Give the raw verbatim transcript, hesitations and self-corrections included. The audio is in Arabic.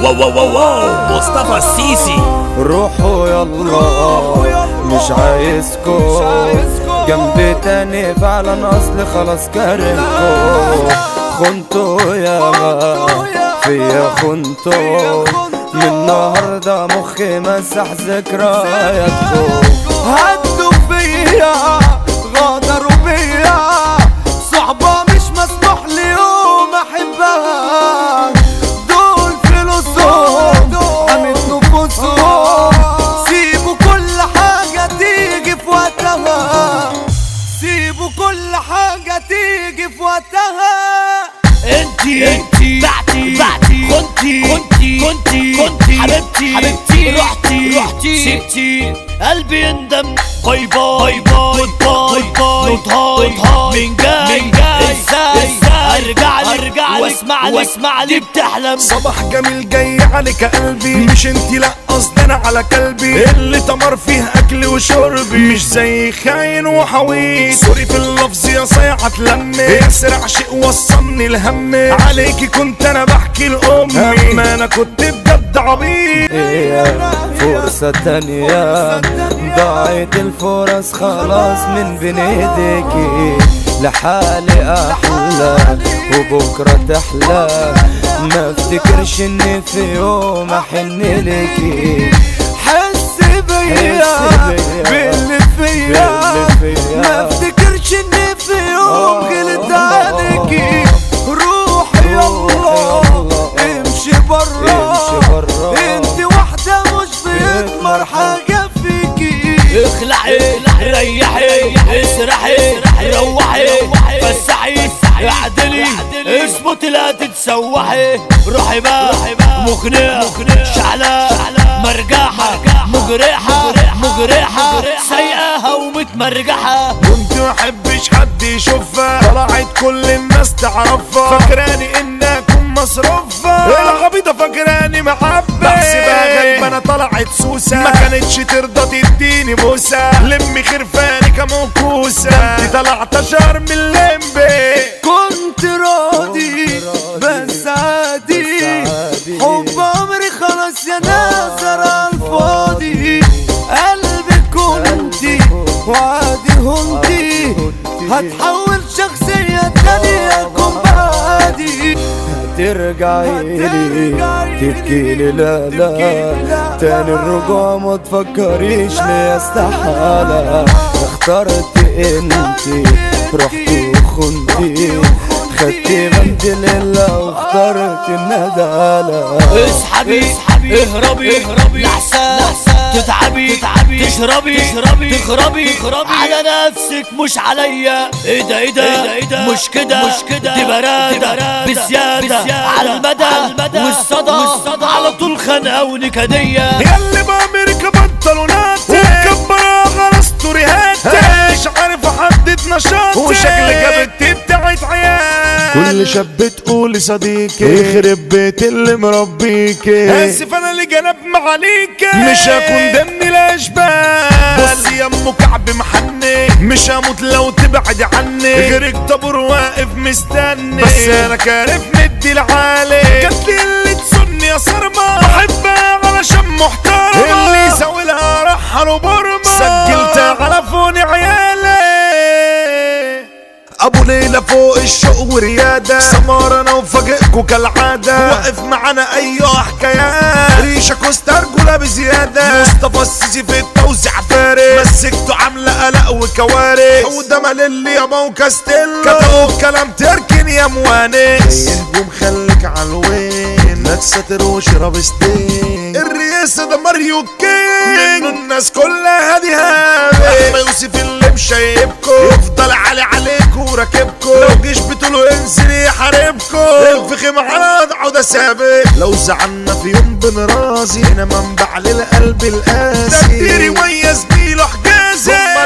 واو واو واو واو مصطفى السيسي. روحوا يلا مش عايزكو جنبي تاني فعلا، اصل خلاص كارمكو. خنتو ياما فيا خنتو، من النهارده مخي مسح ذكرياتكو. هدوا فيا غدروا بيا، صحبة مش مسموح ليوم احبها. دول فلوسهم عملت نفوسهم، سيبوا كل حاجة تيجي في وقتها، سيبوا كل حاجة تيجي في وقتها. انتي انتي بعتي بعتي كنتي كنتي كنتي كنتي حبيبتي حبيبتي رحتي رحتي سبتي قلبي يندم. باي باي باي باي باي باي من جاي من جاي ازاي ارجع ارجع واسمع واسمع لي بتحلم. صباح جميل جاي عليك قلبي، مش انتي لا قصدي انا على كلبي اللي تمر فيه اكلي وشربي. مش زي خاين وحويط، سوري في اللفظ يا صيعة تلمي، اسرع شيء وصلني الهم. عليكي كنت انا بحكي لامي، اما انا كنت بجد عبيط. فرصة تانية ضاعت الفرص خلاص من بين ايديكي، لحالي احلى وبكرة تحلى. ما افتكرش اني في يوم احن ليكي. حس بيا باللي فيا، ما افتكرش اني في يوم غلط عليكي. روحي يلا امشي برا، انت واحدة مش بيضمر حاجة فيكي. اخلعي ريحي اسرحي روحي فسحي اعدلي اثبتي لا تتسوحي. روحي بقى مقنع شعلة مرجحة مجرحة مجرحة سيئة ومتمرجحة. كنت محبش حد يشوفها، طلعت كل الناس تعرفها، فاكراني اني اكون مصروفها. العبيطة فاكراني محبة، بحسبها غالبة انا طلعت سوسة. ما كانتش ترضى تديني بوسة، لمي خرفاني كموكوسة. انت طلعت اشهر من اللمبي. كنت راضي بس عادي، حب عمري خلاص يا ناس على الفاضي. قلبي كنتي وعادي هنتي، هتحول شخصية تانية اكون بعادي. هترجعيلي تبكيلي لا لا، تاني الرجوع ما تفكريش ليه استحالة. اخترت انتي رحتي وخنتي، خدتي بنت لله واخترت الندالة. اسحبي اهربي لحسن تتعبي تشربي تخربي على نفسك مش عليا. ايه ده ايه ده مش كده دي برادة بزيادة على المدى والصدى على طول خنقة ونكدية. ياللي بأمريكا بنطلوناتي ومكبرة خلاص توريهاتي، مش عارف احدد نشاطي وشكل جابتي بتاعت عيال. كل شاب تقولي صديقي يخرب بيت اللي مربيكي. اسف انا اللي جنب معاليكي، مش هكون ضمن الاشبال. بصي يا ام كعب محني، مش هموت لو تبعد عني. غيرك طابور واقف مستني، بس انا كارف مدي العالي. جاتلي اللي تسني يا صرمة، بحبها علشان محترمة. اللي يسوي لها رحل وبرمة، سجلتها على فون عيالي. ابو ليلى فوق الشوق ورياده، سمار انا وفاجئكوا كالعاده. واقف معانا ايوه حكايات، ريشه كوستا رجوله بزياده. مصطفى السيسي في التوزيع فارق، مسكته عامله قلق وكوارث. حوده ماللي يا مو كاستيلو، كتبوا الكلام تركن يا موانس. الهجوم خليك عالوين، لا تساتر واشرب ستين. الرئاسه ده ماريو كينج، الناس كلها دي هابه. احمد يوسف اللي مشايبكوا، يفضل علي عليكوا وراكبكوا. لو جيش بتقولوا انزل يحاربكوا، الفخم على وضعه ده ثابت. لو زعلنا في يوم بنرازي، هنا منبع للقلب القاسي. ده كتير ويا زميله حجازي،